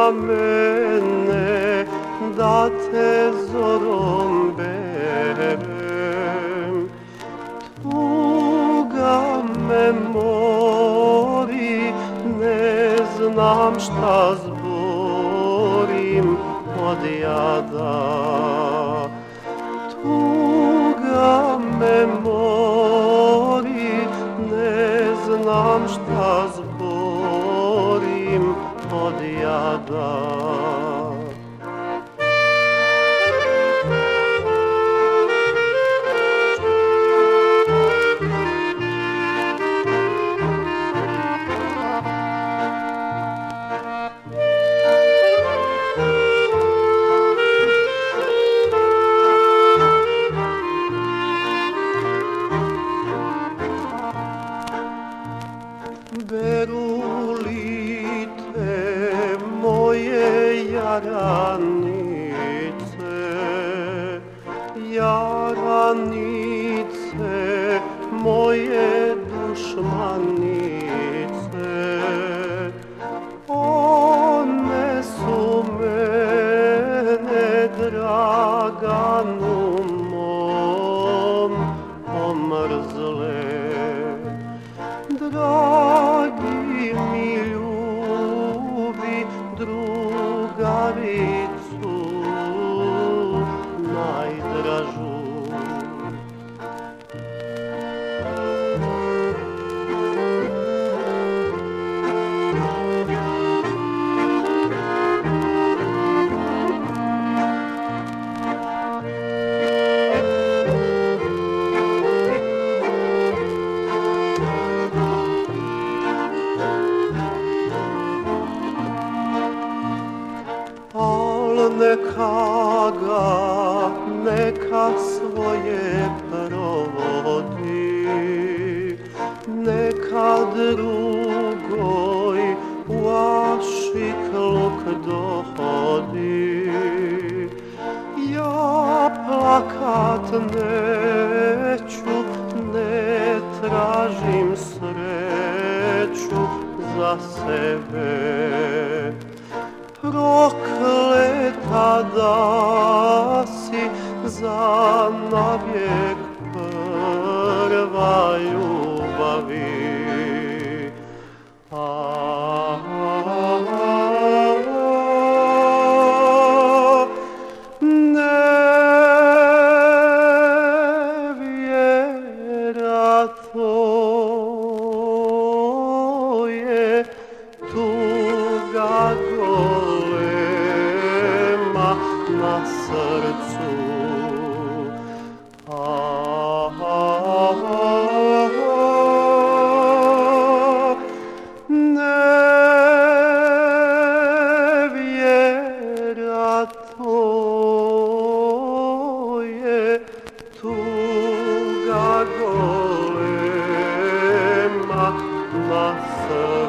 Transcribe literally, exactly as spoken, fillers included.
mene da te zorom berem. Tuga me mori, ne znam šta zborim od jada. Tuga me mori, ne znam šta zborim od jada. Beru li te moje jaranice, jaranice moje dušmanice, one su mene Draganu mom omrzle. Dragi mi ljubi drugaricu najdražu. Neka ga, neka svoje provodi, neka drugoj u ašikluk dohodi. Ja plakat neću, ne tražim sreću za sebe. Prokleta da si za navijek prva ljubavi. A, nevjera to je tuga golema na srcu. A, nevjera to je tuga golema na srcu.